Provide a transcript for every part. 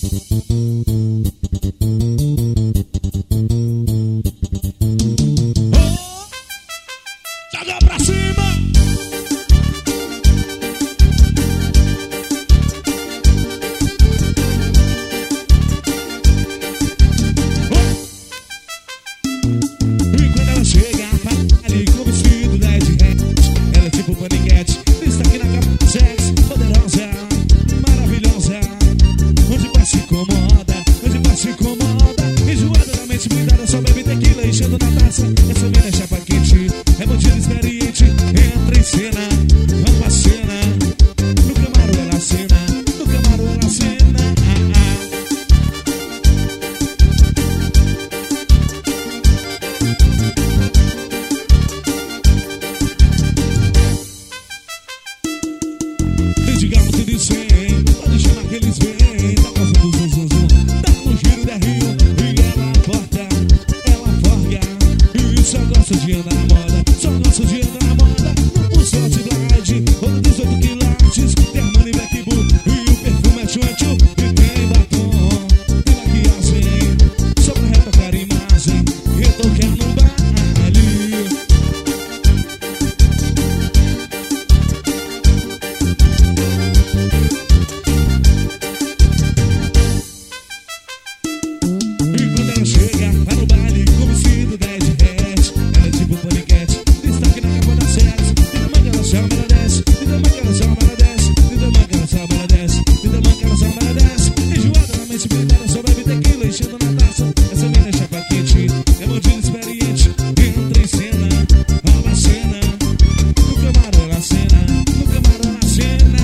Joga pra cima. E quando ela chega, ali com o vestido da Ed Hat, ela é tipo paniquete, está aqui na capa sexy, poderosa, maravilhosa. Onde vai se incomoda, onde vai se incomoda, enjoada da mente blindada, só bebe tequila enchendo na taça. Essa mina é chapa quente, é bandida experiente, entra em cena, rouba a cena. No camarão ela cena, no camarão ela cena. Digamos tudo isso, hein? Pode chamar que eles vêm. Tá causando zum zum zum, tá no giro da Rio. E ela porta, ela forga. E só gosta de andar na moda, só gosta de andar na moda. No pulso Blade, ou no 18 quilates, tem Armani Black Bull. E o perfume é tchum-tchum. E tem batom, tem maquiagem, só pra retocar imagem, retocar no baile. E quando ela chega, vai no baile com o vestido da Ed Hat, ela é tipo paniquete, destaque na capa das séries. E da manga ela chama, ela desce, e da manga ela chama, ela desce, e da manga ela chama, ela desce, e da manga ela chama, ela desce. Enjoada na mente blindada, só bebe tequila enchendo na taça. Essa mina é chapa quente, é bandida experiente, entra em cena, rouba a cena. No camarão ela cena, no camarão ela cena.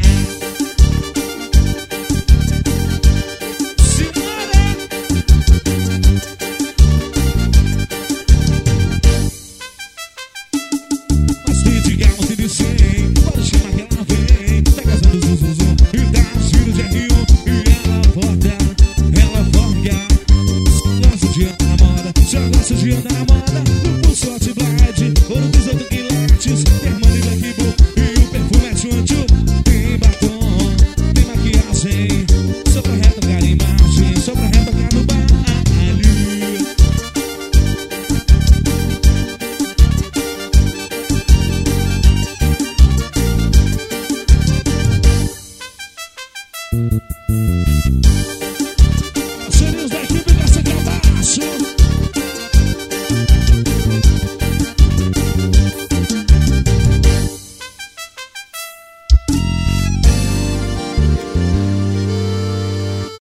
Mas se digamos se disser, pode chamar que ela vem. Tá casando zum zum zum, e dá giro de Rio. E ela porta, ela forga. Só gosta de andar na moda, só gosta de andar na moda. No pulso Blade, ou no 18 quilates, tem Armani Black Bull. E o perfume é tchum-tchum. Tem batom, tem maquiagem, só pra retocar imagem, só pra retocar no baile.